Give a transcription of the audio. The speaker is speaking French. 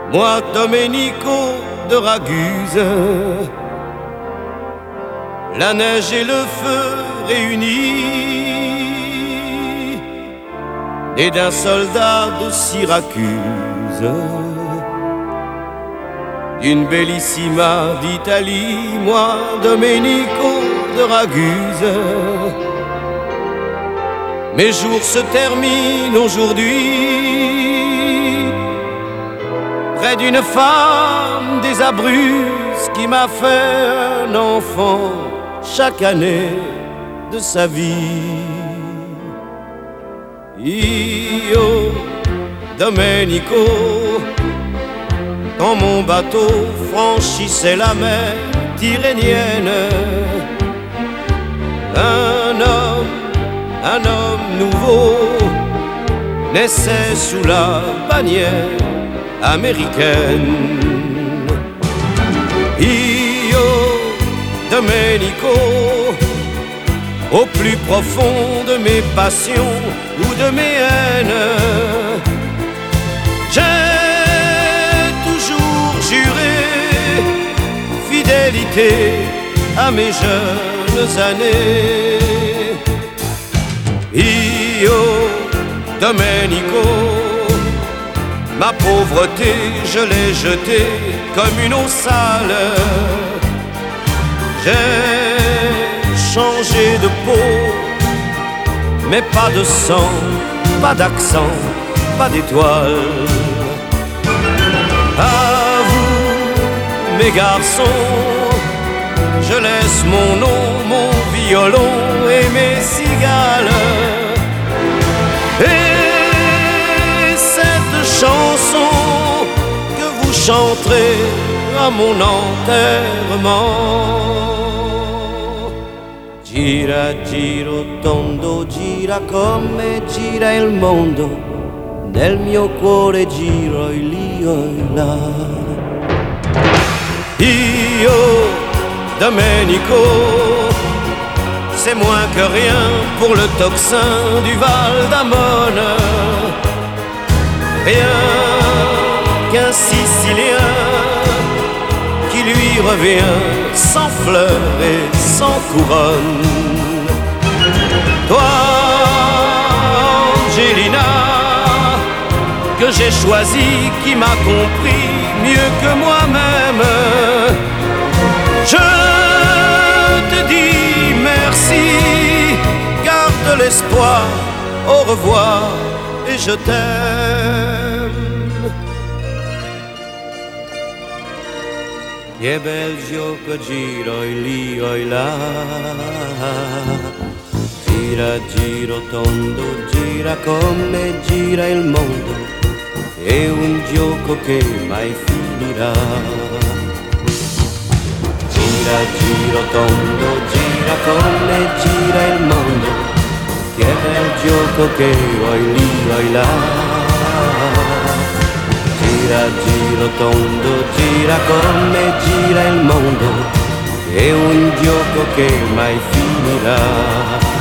Moi, Domenico de Raguse, la neige et le feu réunis, né d'un soldat de Syracuse, d'une bellissima d'Italie, moi, Domenico de Raguse. Mes jours se terminent aujourd'hui près d'une femme désabruse qui m'a fait un enfant chaque année de sa vie. Io, Domenico, quand mon bateau franchissait la mer tyrrhénienne, un homme nouveau naissait sous la bannière américaine. Io, Domenico, au plus profond de mes passions ou de mes haines, j'ai toujours juré fidélité à mes jeunes années. Io, Domenico, ma pauvreté, je l'ai jetée comme une eau sale. J'ai changé de peau, mais pas de sang, pas d'accent, pas d'étoile. À vous, mes garçons, je laisse mon nom, mon violon et mes cigales. Et cette chanson que vous chanterez à mon enterrement. Gira, giro, tondo, gira come gira il mondo, nel mio cuore giro lì o là. Io, Domenico, c'est moins que rien pour le tocsin du Val d'Amone. Rien qu'un Sicilien qui lui revient sans fleurs et sans couronne. Toi, Angelina, que j'ai choisi, qui m'a compris mieux que moi-même, je te dis merci, garde l'espoir, au revoir et je t'aime. Che bel gioco giro lì o là, gira giro tondo, gira come gira il mondo, è un gioco che mai finirà. Gira giro tondo, gira come gira il mondo, che bel gioco che oi lì oi là. Gira giro tondo, gira come gira il mondo, è un gioco che mai finirà.